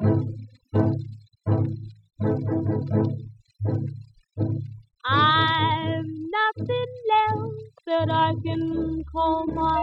I've nothing left that I can call my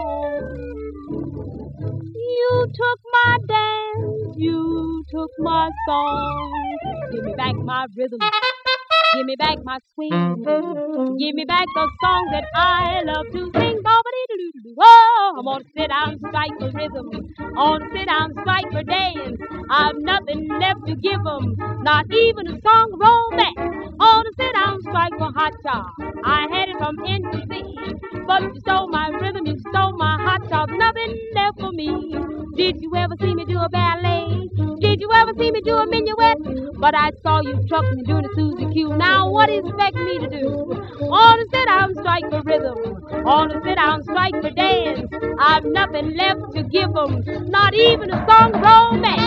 own. You took my dance, you took my song. Give me back my rhythm, give me back my swing. Give me back the song that I love to sing. Oh, I'm gonna sit down and strike the rhythm. I wanna sit down and strike the dance. I've nothing left to give 'em, not even a song of romance. I wanna sit down and strike for hot job. I had it from N to Z, but you stole my rhythm, you stole my hot job. Nothing left for me. Did you ever see me do a ballet? Did you ever see me do a minuet? But I saw you truck me doing a Susie Q. Now what do you expect me to do? On to sit down and strike the rhythm. On to sit down and strike the dance. I've nothing left to give 'em, not even a song romance.